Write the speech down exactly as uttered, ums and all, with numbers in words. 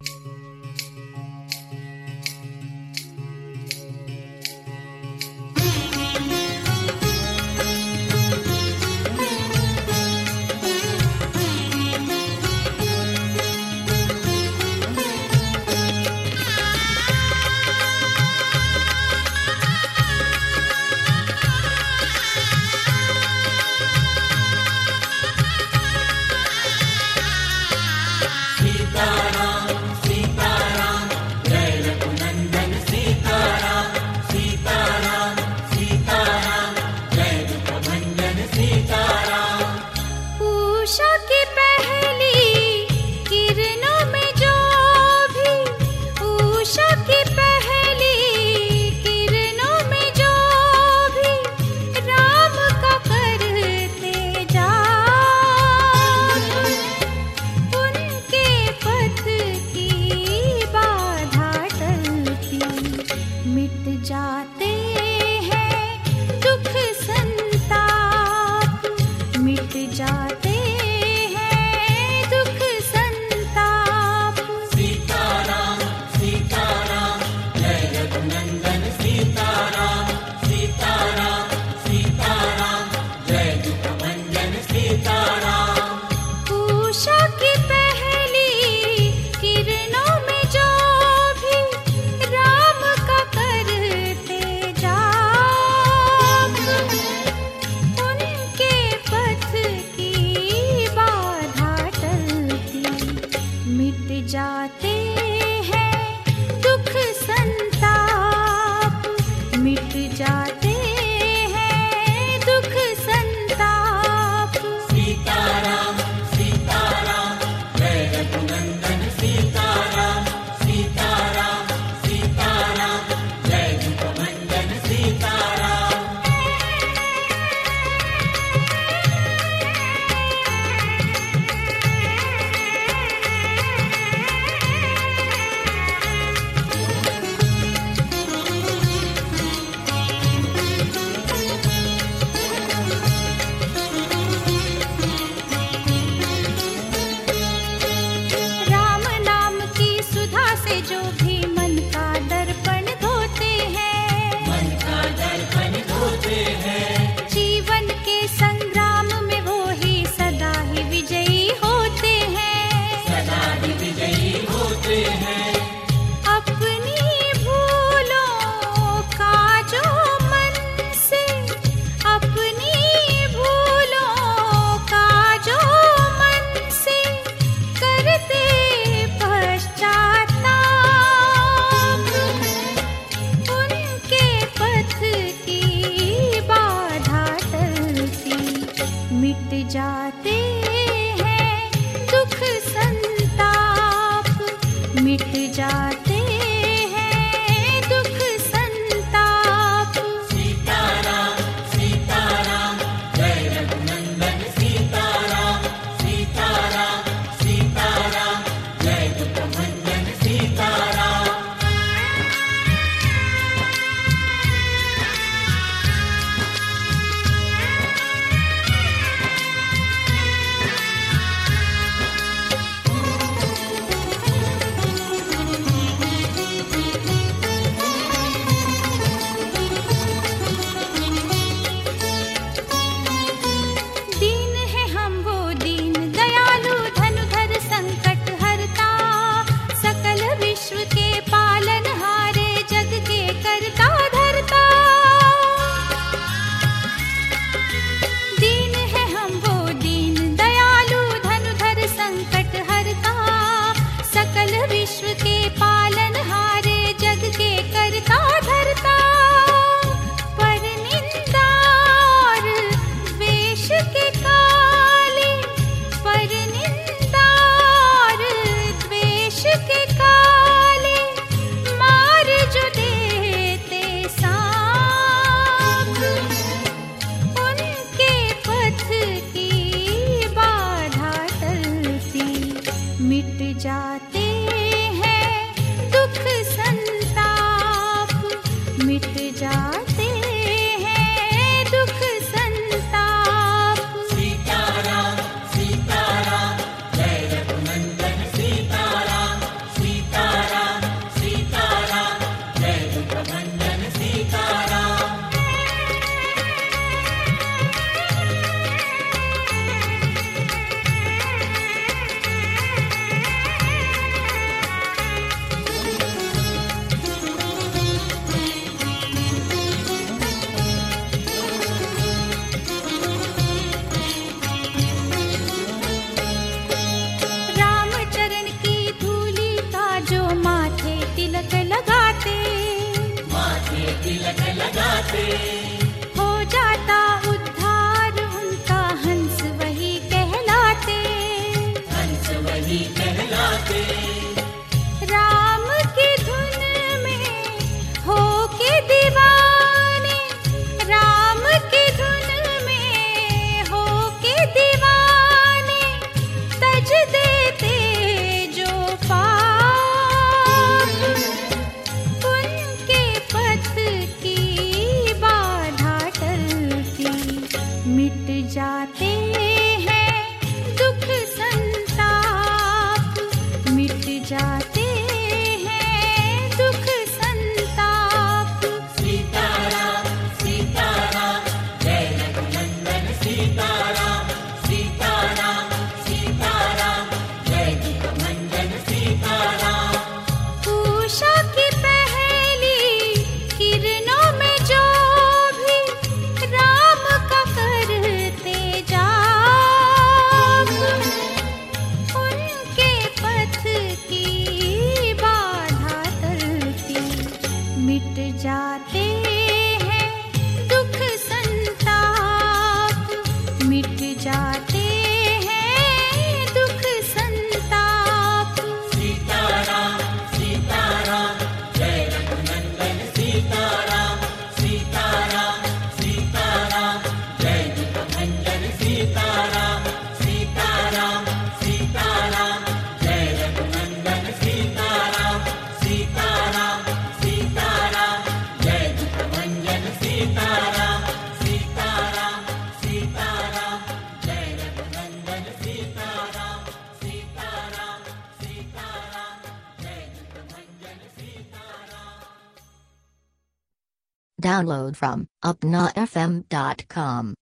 सीताराम हो जाता उद्धार उनका, हंस वही कहलाते, हंस वही कहलाते। राम की धुन में हो के दीवाने, राम की धुन में हो के दीवाने, तज देते जो पाप, उनके पथ की बाधा टलती, मिट जाते हैं दुख संताप, मिट जाते हैं दुख संताप। सीताराम सीताराम जय रघुनंदन सीताराम, सीताराम सीताराम जय रघुनंदन सीताराम। उषा की पहली किरणों में जो भी राम का करते जाप, उनके पथ की बाधा टलती, मिट जाते हैं दुख संताप, मिट जाते हैं दुख संताप। सीताराम सीताराम जय रघुनंदन सीताराम, सीताराम सीताराम जय रघुनंदन सीताराम, सीताराम सीताराम जय रघुनंदन सीताराम, सीताराम सीताराम जय रघुनंदन सीताराम, सीताराम सीताराम जय रघुनंदन सीताराम, सीताराम सीताराम जय Raghunandan Sitaram. Download from upnafm dot com.